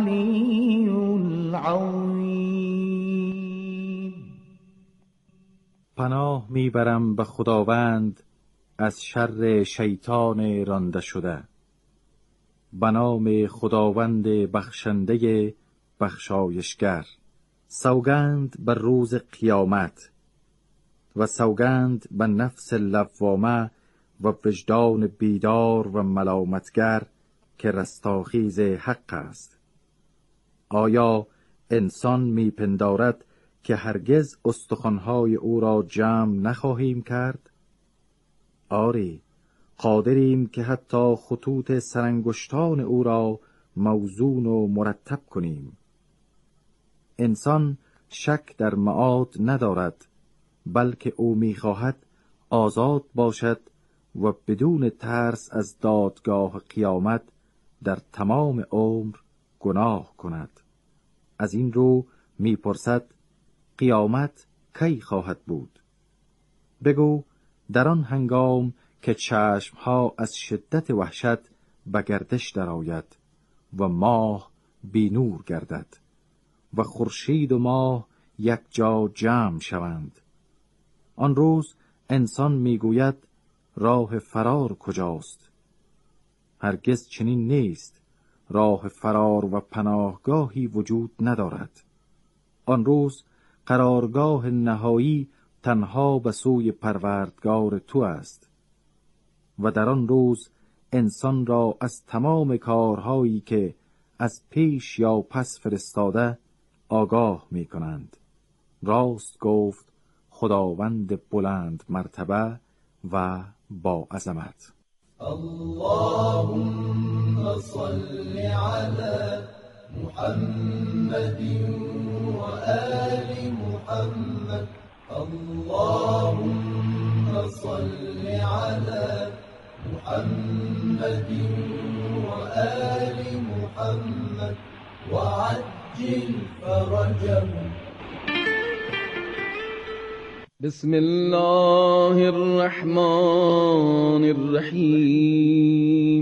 العلی العظیم. پناه میبرم به خداوند از شر شیطان رانده شده. به نام خداوند بخشنده بخشایشگر. سوگند بر روز قیامت و سوگند به نفس لوامه و وجدان بیدار و ملامتگر که رستاخیز حق است. آیا انسان میپندارد که هرگز استخوان‌های او را جمع نخواهیم کرد؟ آری، قادریم که حتی خطوط سرانگشتان او را موزون و مرتب کنیم. انسان شک در معاد ندارد، بلکه او می‌خواهد آزاد باشد و بدون ترس از دادگاه قیامت در تمام عمر گناه کند. از این رو می‌پرسد قیامت کی خواهد بود؟ بگو در آن هنگام که چشمها از شدت وحشت به گردش درآید و ماه بی نور گردد و خورشید و ماه یک جا جمع شوند. آن روز انسان میگوید راه فرار کجاست؟ هرگز چنین نیست. راه فرار و پناهگاهی وجود ندارد. آن روز قرارگاه نهایی تنها به سوی پروردگار تو است و در آن روز انسان را از تمام کارهایی که از پیش یا پس فرستاده آگاه می کنند. راست گفت خداوند بلند مرتبه و با عظمت. اللهم صل على محمد و آل محمد. اللهم صل على محمد و آل محمد وعجل فرجهم. بسم الله الرحمن الرحیم.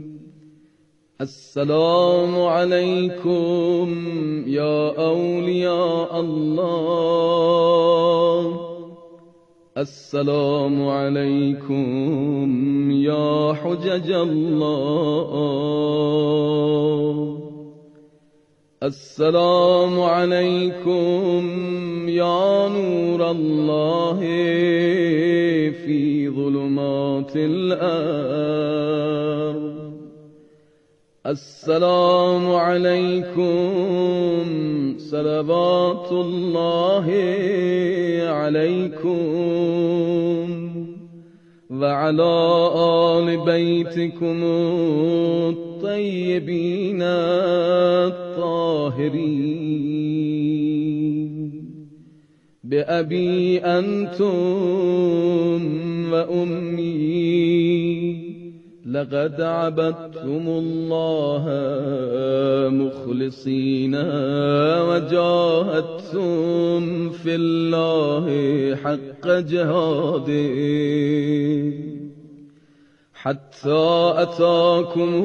السلام علیکم یا اولیاء الله. السلام علیکم یا حجج الله. السلام علیکم یا نور الله فی ظلمات الارض. السلام علیکم صلوات الله علیکم و علی آل بیتکم الطیبین الطاهرین. بأبی انتم و امی لقد عبدتم الله مخلصین و جاهدتم فی الله حق جهاده حتی اتاکم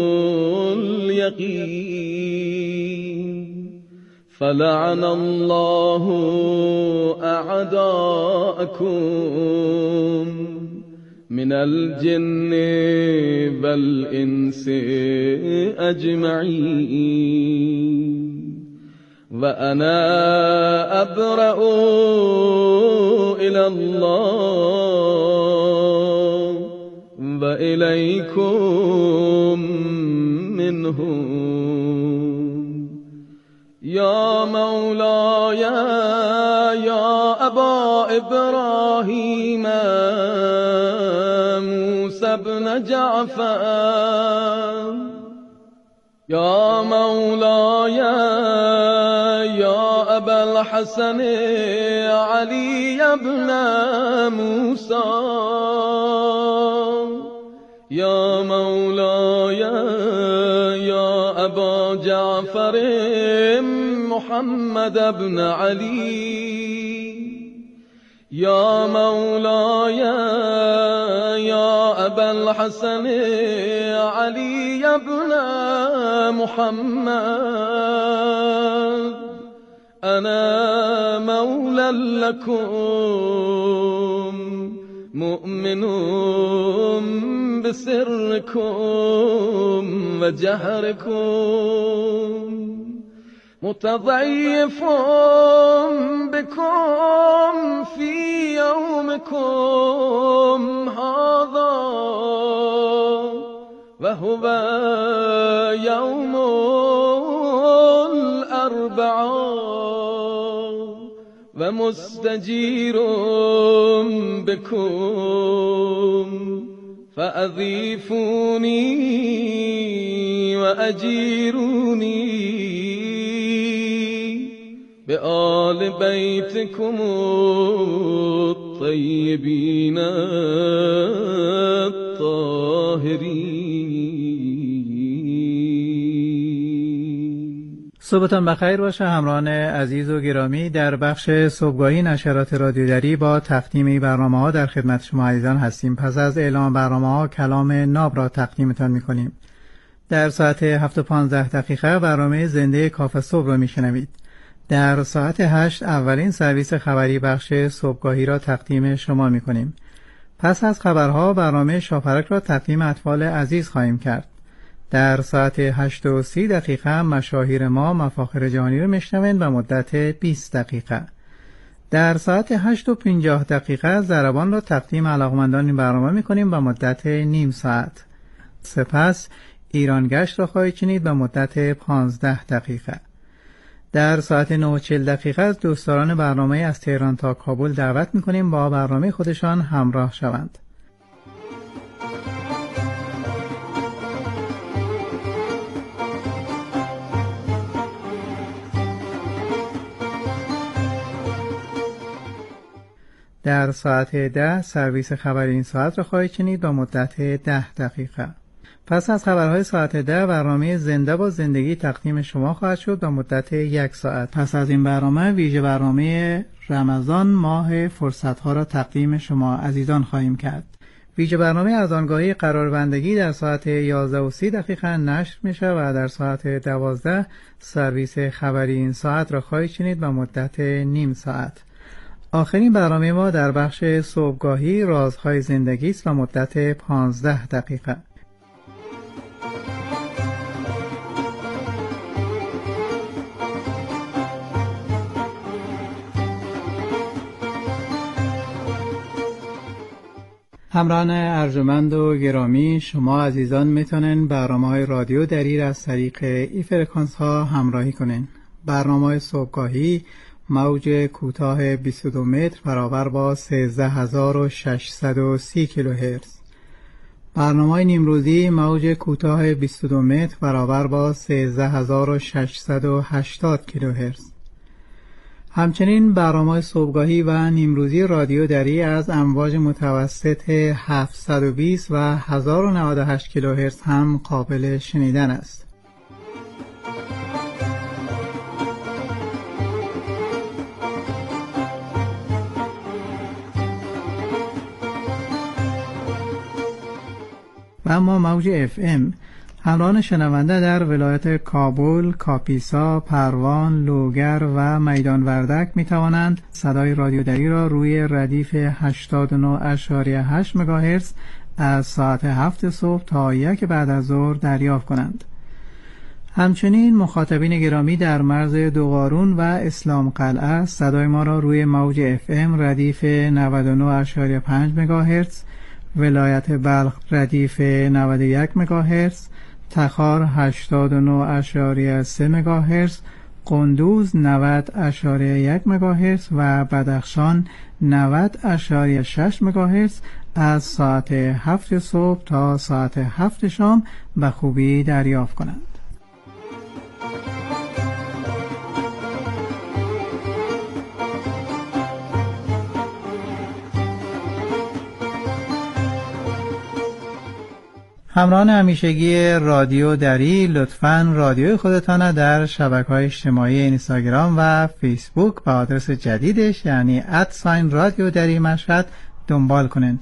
الیقین. فلعن الله اعداءکم من الجن والانس اجمعین. و انا ابرأ الی الله و الیکم منهم. یا مولاي یا ابا ابراهیم موسی بن جعفر. یا مولاي یا ابا الحسن علی بن موسی. یا مولاي یا ابا جعفر محمد بن علی. یا مولاي یا ابا الحسن علی بن محمد. أنا مولى لكم مؤمن بسركم وجهركم متضيف بكم في يومكم هذا وهو يوم الأربعاء ومستجير بكم فأضيفوني وأجيروني بآل بيتكم الطيبين الطاهرين. صبحتان بخیر باشه همراهان عزیز و گرامی. در بخش صبحگاهی نشرات رادیو دری با تقدیم برنامه‌ها در خدمت شما عزیزان هستیم. پس از اعلام برنامه‌ها کلام ناب را تقدیمتان می‌کنیم. در ساعت 7:15 برنامه زنده کاف صبح را می‌شنوید. در ساعت 8 اولین سرویس خبری بخش صبحگاهی را تقدیم شما می‌کنیم. پس از خبرها برنامه شاپرک را تقدیم اطفال عزیز خواهیم کرد. در ساعت 8:30 مشاهیر ما مفاخر جهانی را میشنوند و مدت 20 دقیقه. در ساعت 8:50 ضربان را تقدیم علاقمندان این برنامه می‌کنیم و مدت نیم ساعت. سپس ایران گشت را خواهید شنید و مدت 15 دقیقه. در ساعت 9:40 از دوستداران برنامه از تهران تا کابل دعوت می‌کنیم با برنامه خودشان همراه شوند. در ساعت 10 سرویس خبری این ساعت را خواهید شنید با مدت 10 دقیقه. پس از خبرهای ساعت 10 برنامه زنده با زندگی تقدیم شما خواهد شد با مدت 1 ساعت. پس از این برنامه ویژه برنامه رمضان ماه فرصتها را تقدیم شما عزیزان خواهیم کرد. ویژه برنامه اذانگاهی قراربندگی در ساعت 11:30 نشر میشه و در ساعت 12 سرویس خبری این ساعت را خواهید شنید با مدت نیم ساعت. آخرین برنامه ما در بخش صبحگاهی رازهای زندگی است و مدت 15 دقیقه. همراهان ارجمند و گرامی، شما عزیزان میتونن برنامه‌های رادیو دری را از طریق ای فرکانس ها همراهی کنین. برنامه صبحگاهی موج کوتاه 22 متر برابر با 13630 کیلوهرتز. برنامه نیمروزی موج کوتاه 22 متر برابر با 13680 کیلوهرتز. همچنین برنامه صبحگاهی و نیمروزی رادیو دری از امواج متوسط 720 و 1098 کیلوهرتز هم قابل شنیدن است. و اما موج FM همراهان شنونده در ولایت کابل، کاپیسا، پروان، لوگر و میدان وردک می توانند صدای رادیو دری را روی ردیف 89.8 مگاهرتز از ساعت 7 صبح تا 1 بعد از ظهر دریافت کنند. همچنین مخاطبین گرامی در مرز دوقارون و اسلام قلعه صدای ما را روی موج FM ردیف 99.5 مگاهرتز، ولایت بلخ ردیف 91 مگاهرتز، تخار 89.3 مگاهرتز، قندوز 90.1 مگاهرتز و بدخشان 90.6 مگاهرتز از ساعت 7 صبح تا ساعت 7 شام به خوبی دریافت کنند. همراهان همیشگی رادیو دری، لطفاً رادیوی خودتان در شبکه‌های اجتماعی اینستاگرام و فیسبوک به آدرس جدیدش یعنی @رادیو دری مشهد دنبال کنین.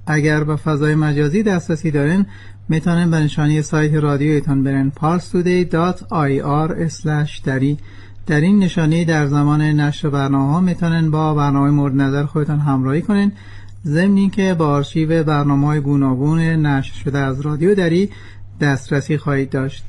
اگر به فضای مجازی دسترسی دارین میتونین به نشانی سایت رادیویتان برین parstoday.ir/dari. در این نشانی در زمان نشر برنامه‌ها میتونین با برنامه مورد نظر خودتان همراهی کنین، ضمن اینکه با آرشیو برنامه‌های گوناگون نشر شده از رادیو دری دسترسی خواهید داشت.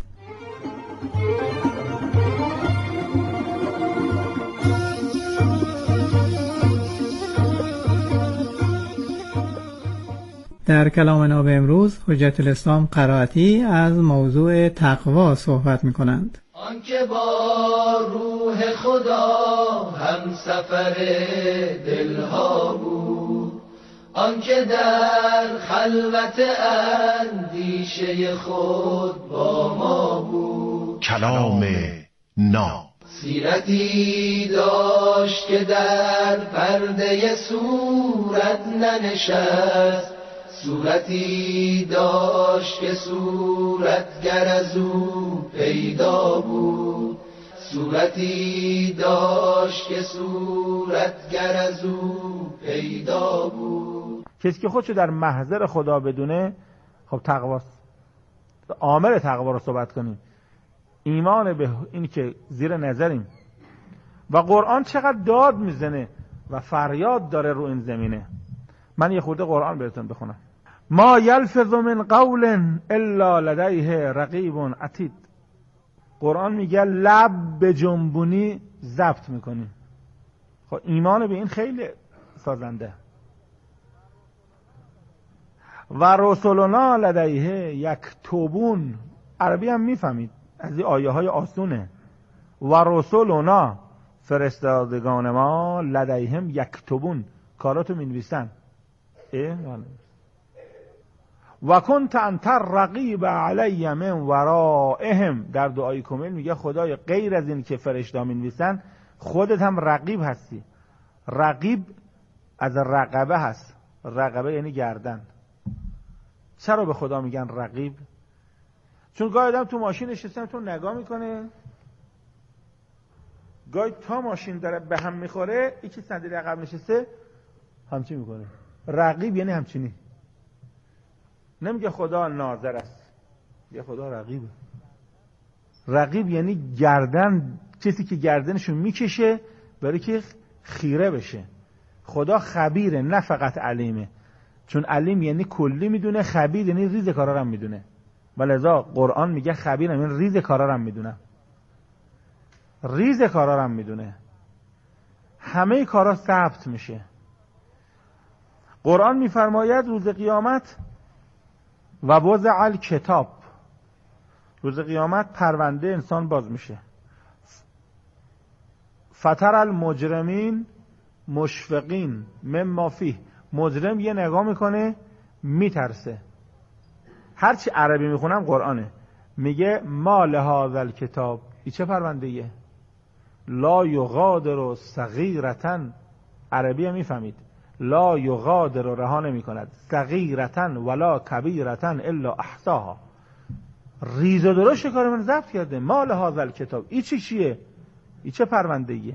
در کلام ناب امروز حجت الاسلام قرائتی از موضوع تقوا صحبت می‌کنند. آنکه با روح خدا هم سفر دلها بود، آنکه در خلوت اندیشه خود با ما بود. کلام ناب سیرتی داشت که در پرده صورت ننشست، صورتی داشت که صورتگر از او پیدا بود، صورتی داشت که صورتگر از او پیدا بود. کسی که خودشو در محضر خدا بدونه، خب تقواست. عامل تقوا رو صحبت کنیم، ایمان به این که زیر نظریم و قرآن چقدر داد میزنه و فریاد داره رو این زمینه. من یه خورده قرآن بهتون بخونم. ما یلفظ من قول الا لدیه رقیب عتید. قرآن میگه لب به جنبونی ضبط میکنی. خب ایمان به این خیلی سازنده. و رسولنا لدیه یکتبون. عربی هم میفهمید، از این آیه های آسونه. و رسولنا فرستادگان ما لدیهم یکتبون، کاراتو مینویسن. و کنت انت رقیب علی من ورائهم. در دعای کمیل میگه خدای غیر از این که فرشته مینویسن خودت هم رقیب هستی. رقیب از رقبه هست. رقبه یعنی گردن. چرا به خدا میگن رقیب؟ چون گاهی آدم تو ماشین نشسته تو نگاه میکنه، گاهی تا ماشین داره به هم میخوره یکی صندلی عقب نشسته همچین میکنه. رقیب یعنی همچینی. نمیگه خدا ناظر است، یه خدا رقیبه. رقیب یعنی گردن، کسی که گردنشو میکشه برای که خیره بشه. خدا خبیره، نه فقط علیمه. چون علیم یعنی کلی میدونه، خبیر یعنی ریز کارا رو میدونه. ولذا قرآن میگه خبیرم، یعنی ریز کارا رو میدونه. ریز کارا رو میدونه. همه کارا ثبت میشه. قرآن میفرماید روز قیامت و وضع الکتاب، روز قیامت پرونده انسان باز میشه. فتر المجرمین مشفقین مما فیه. مجرم یه نگاه میکنه میترسه. هرچی عربی میخونم قرآنه. میگه ما لهذا الکتاب، این چه پرونده ایه؟ لا یغادر صغیرة، عربی هم میفهمید، لا یغادر رها نمی کند، صغیرة ولا کبیرة الا احصاها. ریز و درشت کار من ضبط کرده. ما لهذا الکتاب، این چیه؟ این چه پرونده ایه؟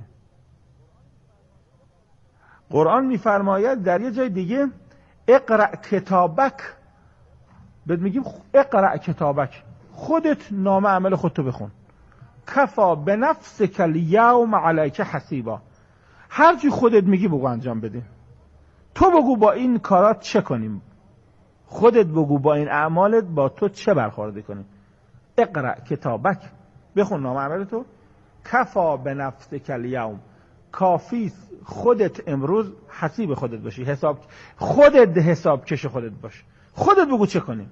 قرآن میفرماید در یه جای دیگه اقرأ کتابک، بهت میگیم اقرأ کتابک، خودت نامه عمل خودتو بخون. کفا بنفسک الیوم علیک حسیبا. هر چی خودت میگی بگو انجام بده. تو بگو با این کارات چه کنیم، خودت بگو با این اعمالت با تو چه برخورد کنیم. اقرأ کتابک، بخون نامه عمل تو. کفا بنفسک الیوم، کافی خودت امروز حسیب خودت باشی، خودت حساب کش خودت باش. خودت بگو چه کنیم.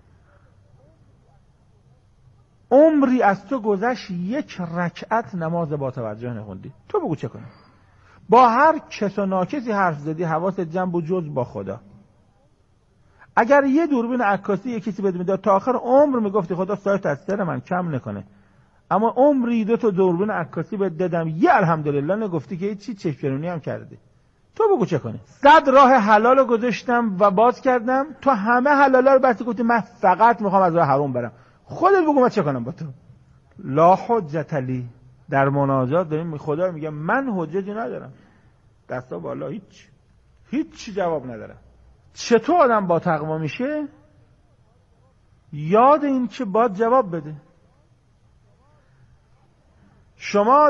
عمری از تو گذشت یک رکعت نماز با توجه نخوندی، تو بگو چه کنیم. با هر کس و ناکسی حرف زدی حواست جمع بود جز با خدا. اگر یه دوربین عکاسی یه کسی بده میداد تا آخر عمر میگفتی خدا سایت از سر من کم نکنه، اما عمری 2 تا دوربین عکاسی بهت دادم یه الحمدلله نگفتی که چی چشم‌چرونی هم کردی. تو بگو چه کنی. 100 راه حلال رو گذاشتم و باز کردم، تو همه حلالا رو بس گفتی من فقط میخوام از راه حرام برم. خودت بگو من چه کنم با تو. لا حجت لی. در مناجات داریم خدا میگه من حجتی ندارم، دستا بالا، هیچ جواب ندارم. چطور آدم با تقوا میشه؟ یاد این که باید جواب بده. شما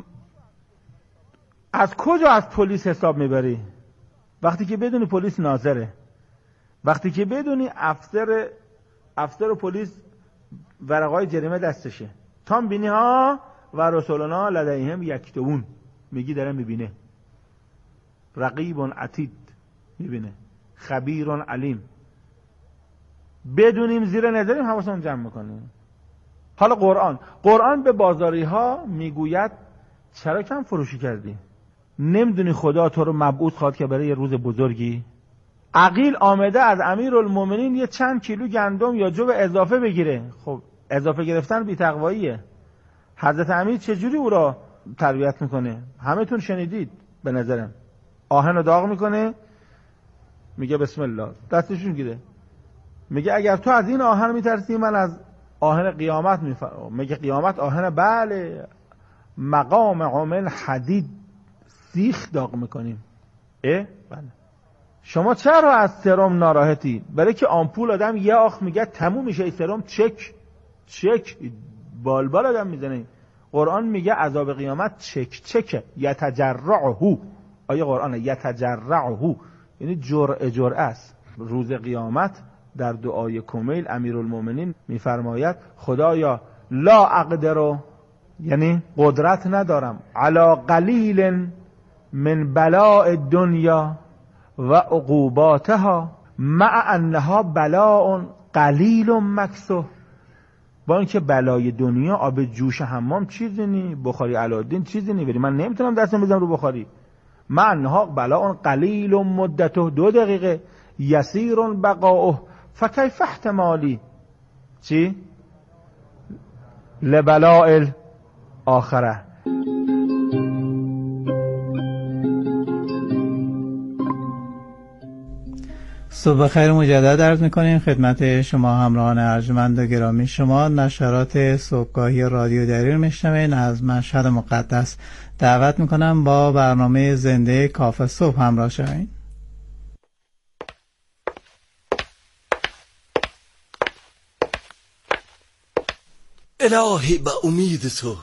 از کجا از پلیس حساب میبری؟ وقتی که بدونی پلیس ناظره، وقتی که بدونی افسر پلیس ورقای جریمه دستشه، تا بینی ها و رسولنا لدیهم یکتبون، میگی داره میبینه، رقیب عتید میبینه، خبیر علیم. بدونیم زیر نظریم حواسمون جمع میکنیم. حالا قرآن به بازاری ها میگوید چرا کم فروشی کردی؟ نمیدونی خدا تو رو مبعوث خواد که برای یه روز بزرگی؟ عقیل آمده از امیرالمومنین یه چند کیلو گندم یا جو اضافه بگیره. خب اضافه گرفتن بی تقواییه. حضرت امیر چجوری او را تربیت میکنه؟ همه تون شنیدید به نظرم. آهن رو داغ میکنه، میگه بسم الله، دستشون گیره، میگه اگر تو از این آهن میترسی من از آهن قیامت میفرمام. میگه قیامت آهن؟ بله، مقام عامل حدید سیخ داغ میکنیم. بله. شما چرا از سرم ناراحتی؟ برای که آمپول آدم یه آخ میگه تموم میشه، سرم چک بالبال آدم میزنه. قرآن میگه عذاب قیامت چک یتجرعه. آیه قرآن یتجرعه یعنی جرعه است. روز قیامت در دعای کمیل امیرالمومنین میفرماید خدایا لا اقدر، یعنی قدرت ندارم، علی قلیل من بلاء دنیا و عقوباتها مع انها بلاء قلیل مکثر. با اینکه بلای دنیا آب جوش حمام چیزی نی، بخاری علادین چیزی نی، ولی من نمیتونم دستم بزنم رو بخاری. مع انها بلاء قلیل مدته، 2 دقیقه، یسیر بقاؤه فکیف احتمالی چی؟ لبلاء الاخره. صبح خیر مجدد عرض میکنیم خدمت شما همراهان ارجمند و گرامی. شما نشرات صبحگاهی رادیو دری رو میشنوین. از مشهد مقدس دعوت میکنم با برنامه زنده کافه صبح همراه شوین. الهی به امید تو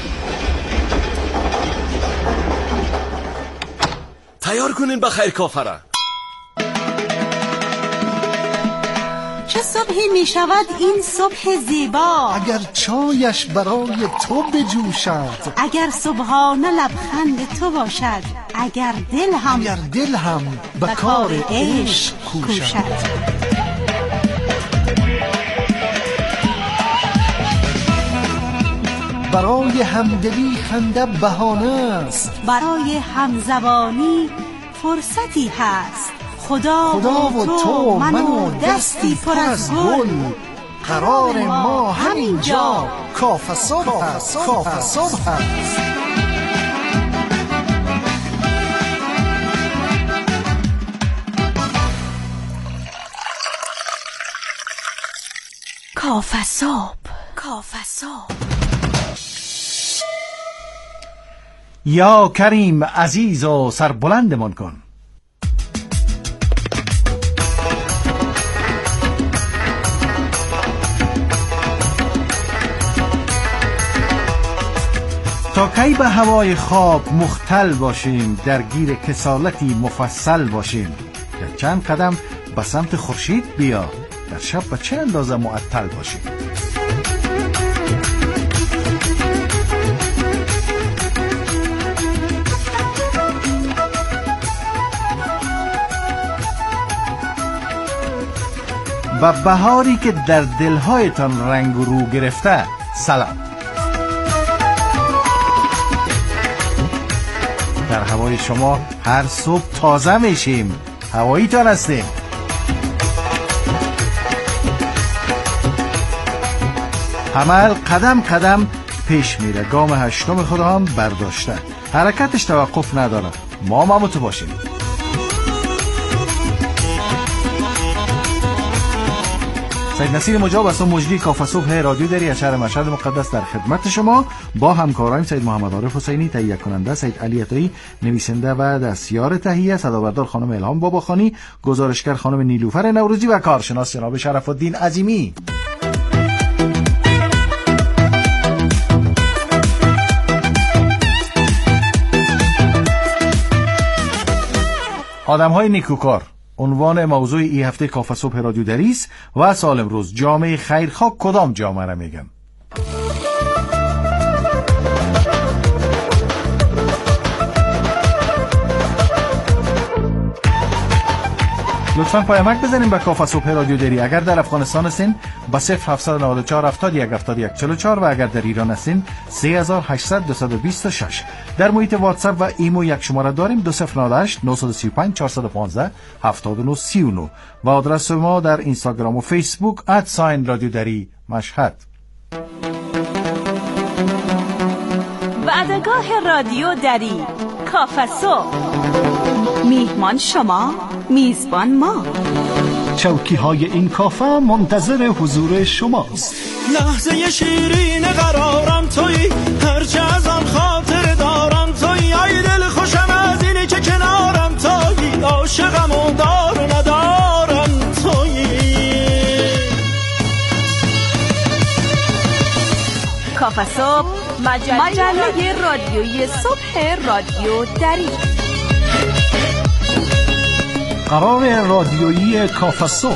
تیار کنین بخیر کافره. چه صبحی می شود این صبح زیبا، اگر چایش برای تو بجوشد، اگر صبحانه لبخند تو باشد، اگر دل هم به کار عشق کوشد. برای همدلی خنده بهانه است، برای همزبانی فرصتی هست. خدا و تو من و دستی پر از گل، قرار ما همینجا کافه صبح است. کافه صبح است. کافه صبح، کافه صبح. یا کریم عزیز و سربلندمان کن. تا کی به هوای خواب مختل باشیم، درگیر کسالتی مفصل باشیم؟ یا چند قدم به سمت خورشید بیا، در شب به چه اندازه معطل باشیم؟ و بهاری که در دلهایتان رنگ و رو گرفته، سلام. در هوای شما هر صبح تازه میشیم، هواییتان هستیم. عمل قدم قدم پیش میره، گام 8 خود هم برداشته، حرکتش توقف نداره. ما مامتو باشیم. سید نصیر مجاب از مجری کافه صبح رادیو دری از شهر مشهد مقدس در خدمت شما با همکارایم سید محمد عارف حسینی تهیه کننده، سید علی عطایی نویسنده و دستیار تهیه، صدابردار خانم الهام باباخانی، گزارشگر خانم نیلوفر نوروزی و کارشناس جناب شرف الدین عظیمی. آدم‌های نیکوکار عنوان موضوع این هفته کافه صبح رادیو دری است و سال امروز جامعه خیرخواه کدام جامعه را میگن؟ لطفاً پیامک بزنیم به کافه صبح رادیو دری. اگر در افغانستان هستین با 0794 71 71 44 و اگر در ایران هستین 3800 226. در محیط واتساپ و ایمو یک شماره داریم 2098 935 415 7939 و آدرس ما در اینستاگرام و فیسبوک @رادیو دری مشهد. وعدگاه رادیو دری کافه صبح، میهمان شما، میزبان ما. چوکی های این کافه منتظر حضور شماست. لحظه شیرین قرارم توی، هرچه از آن خاطر دارم توی، ای دل خوشم از اینی که کنارم توی، عاشقم و دار و ندارم توی. کافه صبح، مجله رادیویی صبح رادیو دری. قرار رادیویی کافه صبح.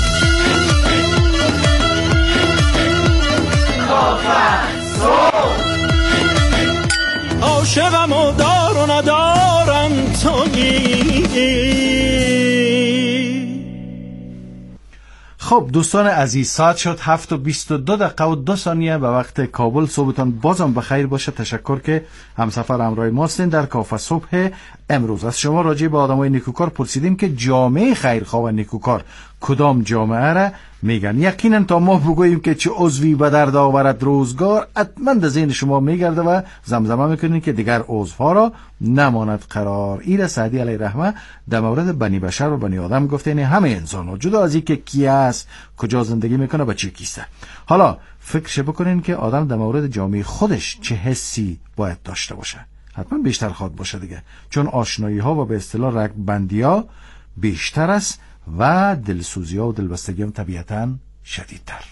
کافه صبح، عاشقم و دار و ندارم تویی. خب دوستان عزیز، ساعت شد 7:22 و 2 ثانیه به وقت کابل. صبحتان بازم بخیر باشه. تشکر که همسفر همراه ما هستین در کافه صبح امروز. از شما راجع به آدمای نیکوکار پرسیدیم که جامعه خیرخواه و نیکوکار کدام جامعه را میگن. یقینا تا ما بگوییم که چه عضوی به درد آورد روزگار، حتما در ذهن شما میگرده و زمزمه میکنین که دیگر عضوها را نماند قرار. ایره سعدی علیه رحمه در مورد بنی بشر و بنی آدم گفته یعنی همه انسان ها جدا از اینکه کی است، کجا زندگی میکنه، با چه کیسته. حالا فکرش بکنین که آدم در مورد جامعه خودش چه حسی باید داشته باشه. حتما بیشتر خواد باشه دیگه، چون آشنایی ها و به اصطلاح رگ بندی ها بیشتر است و دلسوزی ها و دلبستگی هم طبیعتاً شدیدتر.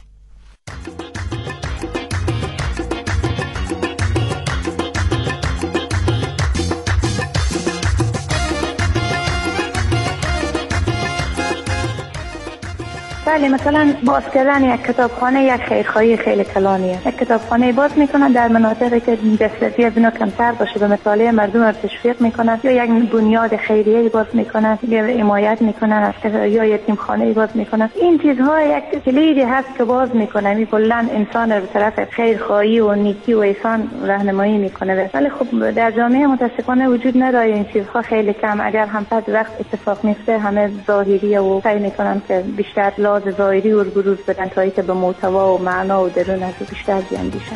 بله، مثلا باز کردن یک کتابخانه یک خیرخواهی خیلی کلانیه. یک کتابخانه باز میکنن در مناطقی که دسترسی از اینا کمتر باشه، به مطالعه مردم رو تشویق میکنن، یا یک بنیاد خیریه باز میکنن یا حمایت میکنن، یا یتیمخانه باز میکنن. این چیزها یک کلیدی هست که باز میکنن، کلا انسان رو به طرف خیرخواهی و نیکی و احسان راهنمایی میکنه. ولی خب در جامعه متاسفانه وجود نداره این چیزها، خیلی کم. اگر هم بعد وقت اتفاق میفته همه ظاهریه و سعی میکنن که بیشتر ظاهری و بروز بدن تا اینکه به محتوا و معنا و درون از بیشتر بیاندیشن.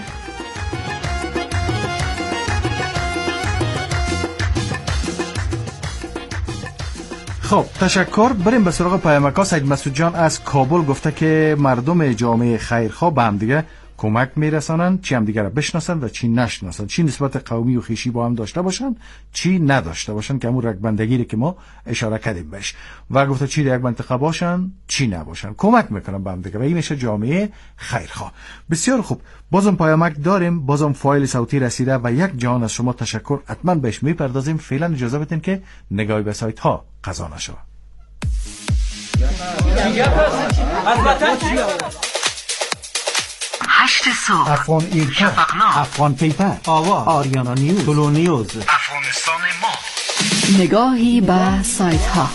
خب تشکر. بریم به سراغ پیامک‌ها. سید مسعود جان از کابل گفته که مردم جامعه خیرخواه به هم دیگه کمک میرسانن، چی هم دیگه را بشناسن و چی نشناسن، چی نسبت قومی و خویشی با هم داشته باشن، چی نداشته باشن، که همون رگبندگی که ما اشاره کردیم بهش، و گفته چی در یک منطقه باشن چی نباشن، کمک میکنن به هم دیگه و این میشه جامعه خیرخواه. بسیار خوب، بازم پیامک داریم، بازم فایل صوتی رسیده و یک جهان از شما تشکر، حتما بهش میپردازیم. فعلا اجازه بدین که نگاهی به سایت ها قضا نشود. 8 صبح، افغان ایرکا، افغان پیپر، آریانا نیوز، طلو نیوز، افغانستان ما. نگاهی به سایت ها.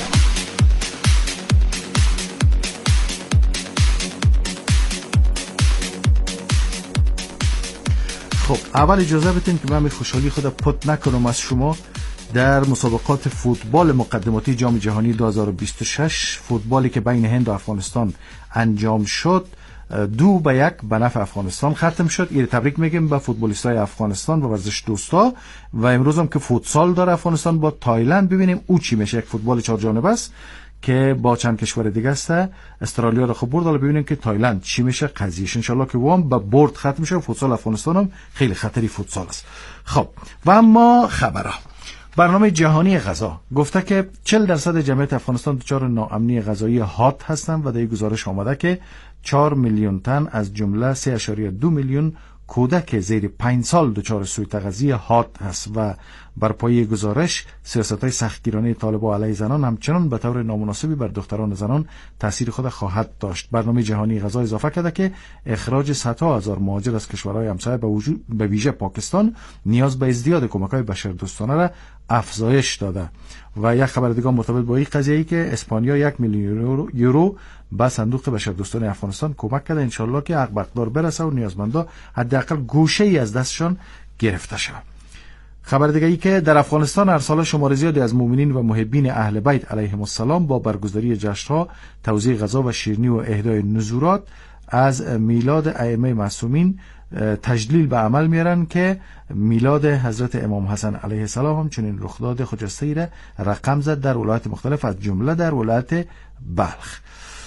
خب اول اجازه بدین که من خوشحالی خود پت نکنم از شما. در مسابقات فوتبال مقدماتی جام جهانی 2026 فوتبالی که بین هند و افغانستان انجام شد 2-1 به نفع افغانستان ختم شد. این تبریک میگیم به فوتبالیستای افغانستان و ورزش دوستا. و امروز هم که فوتسال داره افغانستان با تایلند، ببینیم او چی میشه. یک فوتبال 4 جانبه است که با چند کشور دیگه است. استرالیا رو خب برد، حالا ببینیم که تایلند چی میشه قضیهش. انشالله که وام با برد ختم میشه. فوتسال افغانستان هم خیلی خطری فوتسال است. خب و اما خبرها. برنامه جهانی غذا گفته که 40% جمعیت افغانستان دچار ناامنی غذایی حاد هستند و در گزارش آمده که 4 میلیون تن از جمله 3.2 میلیون کودک زیر 5 سال دچار سوء تغذیه حاد است و بر پایه گزارش سیاست‌های سختگیرانه طالبان علیه زنان همچنان به طور نامناسبی بر دختران زنان تاثیر خود خواهد داشت. برنامه جهانی غذا اضافه کرده که اخراج صدها هزار مهاجر از کشورهای همسایه به ویژه پاکستان نیاز به ازدیاد کمک‌های بشردوستانه را افزایش داده. و یک خبر دیگه مرتبط با این قضیه ای که اسپانیا 1 میلیون یورو به صندوق بشردوستانه افغانستان کمک کرده. انشالله که حق بقدار برسه و نیازمندا حداقل گوشه ای از دستشان گرفته شود. خبر دیگه ای که در افغانستان هر سال شمار زیادی از مؤمنین و محبین اهل بیت علیهم السلام با برگزاری جشن‌ها، توزیع غذا و شیرینی و اهدای نذورات از میلاد ائمه معصومین تجلیل به عمل میارن که میلاد حضرت امام حسن علیه السلام هم چنین رخداد خجسته ای را رقم زد در ولایت مختلف از جمله در ولایت بلخ.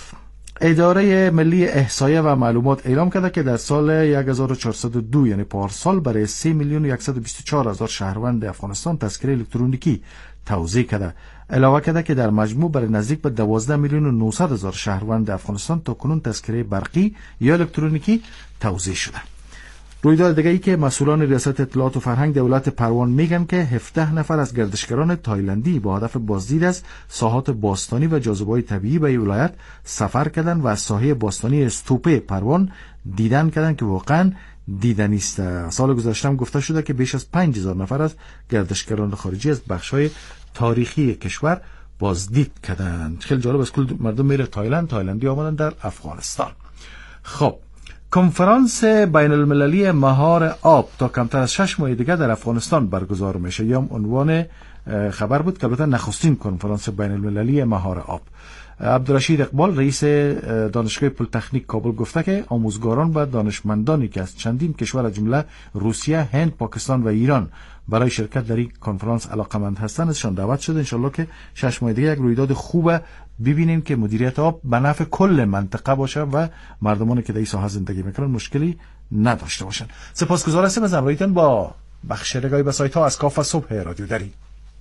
اداره ملی احصایه و معلومات اعلام کرده که در سال 1402 یعنی پارسال برای 3,124,000 شهروند افغانستان تذکره الکترونیکی توزیع کرده. علاوه کرده که در مجموع برای نزدیک به 12,900,000 شهروند افغانستان تا کنون تذکره برقی یا الکترونیکی توزیع شده. رویداد دیگه ای که مسئولان ریاست اطلاعات و فرهنگ دولت پروان میگن که 17 نفر از گردشگران تایلندی با هدف بازدید از ساحات باستانی و جاذبه‌های طبیعی به ولایت سفر کردند و از ساحه باستانی استوپه پروان دیدن کردند که واقعا دیدنی است. سال گذشته هم گفته شده که بیش از 5000 نفر از گردشگران خارجی از بخش‌های تاریخی کشور بازدید کردند. خیلی جالب است، کل مردم میره تایلندی آمدن در افغانستان. خب کنفرانس بین المللی مهار آب تا کمتر از 6 ماه دیگر در افغانستان برگزار میشه. یا عنوان خبر بود که البته نخستین کنفرانس بین المللی مهار آب. عبدالرشید اقبال رئیس دانشگاه پلیتکنیک کابل گفته که آموزگاران و دانشمندانی که از چندین کشور از جمله روسیه، هند، پاکستان و ایران برای شرکت در این کنفرانس علاقمند هستند ازشان دعوت شده. انشالله که 6 ماه دیگه یک رویداد خوبه ببینیم که مدیریت آب به نفع کل منطقه باشه و مردمانی که در این ساحه زندگی میکنن مشکلی نداشته باشن. سپاسگزار هستیم از همراهیتون با بخش رگای به سایت ها از کاف صبح رادیو دری.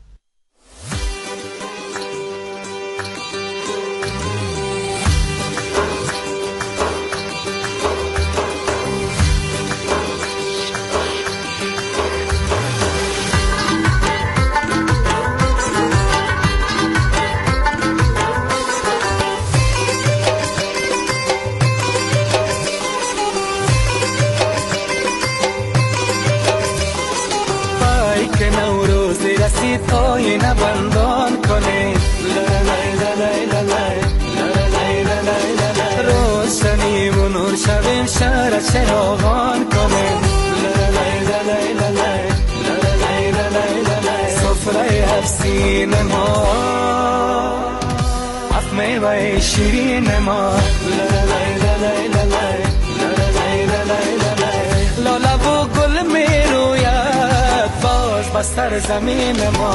آینه بندان کنه روشنی و نور شویم شهر چراغان کنه سفره هفسین ما اف میوه شیرین ما لاله و گل میروید باز بستر زمین ما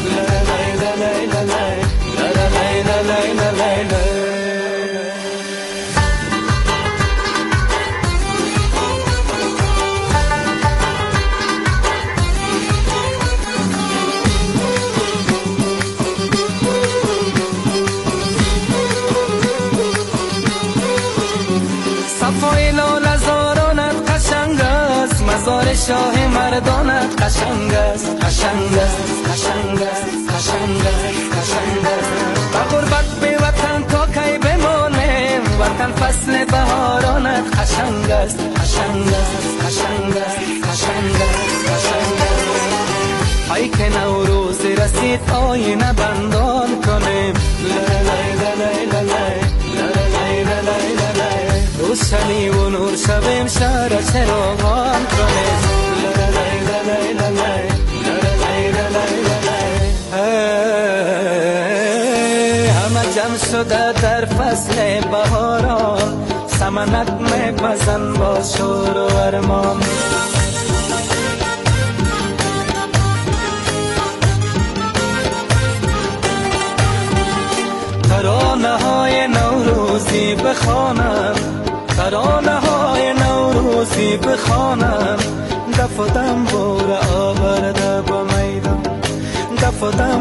صفای لاله زارانت قشنگ است، مزار شاه مردانت قشنگ است، قشنگ است، قشنگ است، قشنگ است، قشنگ است. با غربت به وطن تا کی بمانیم، وطن فصل بهارانت قشنگ است، قشنگ است، قشنگ است، قشنگ است، قشنگ است. ای که نوروز رسید آینه بندان کنیم، روشنی و نور شویم شهر چراغان کنیم. همه جمع شده در فصل بهاران، سمنک میپزن با شور و ارمان. ترا ترانه های نوروزی بخوانم، ترانه های نوروزی بخوانم. دفتم بور آورده با میدان، دفتم